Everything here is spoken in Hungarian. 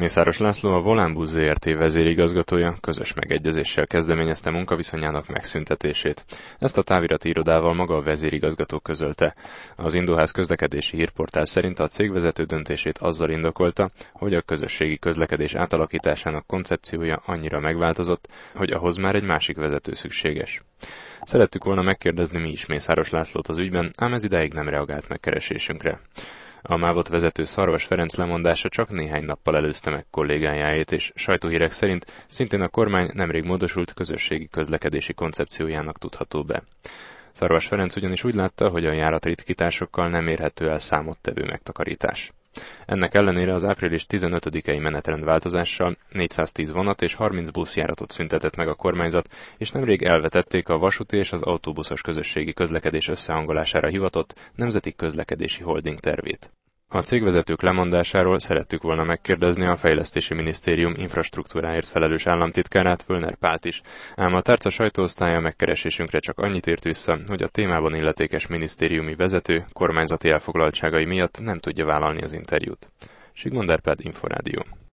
Mészáros László, a Volánbusz Zrt. Vezérigazgatója közös megegyezéssel kezdeményezte munkaviszonyának megszüntetését. Ezt a távirati irodával maga a vezérigazgató közölte. Az Indoház közlekedési hírportál szerint a cégvezető döntését azzal indokolta, hogy a közösségi közlekedés átalakításának koncepciója annyira megváltozott, hogy ahhoz már egy másik vezető szükséges. Szerettük volna megkérdezni mi is Mészáros Lászlót az ügyben, ám ez idáig nem reagált megkeresésünkre. A MÁV-ot vezető Szarvas Ferenc lemondása csak néhány nappal előzte meg kollégájáét, és sajtóhírek szerint szintén a kormány nemrég módosult közösségi közlekedési koncepciójának tudható be. Szarvas Ferenc ugyanis úgy látta, hogy a járatritkításokkal nem érhető el számottevő megtakarítás. Ennek ellenére az április 15-i menetrendváltozással 410 vonat és 30 buszjáratot szüntetett meg a kormányzat, és nemrég elvetették a vasúti és az autóbuszos közösségi közlekedés összehangolására hivatott Nemzeti Közlekedési Holding tervét. A cégvezetők lemondásáról szerettük volna megkérdezni a Fejlesztési Minisztérium infrastruktúráért felelős államtitkárát, Völner Pált is, ám a tárca sajtóosztálya megkeresésünkre csak annyit ért vissza, hogy a témában illetékes minisztériumi vezető kormányzati elfoglaltságai miatt nem tudja vállalni az interjút. Sigmond Árpád, Inforádió.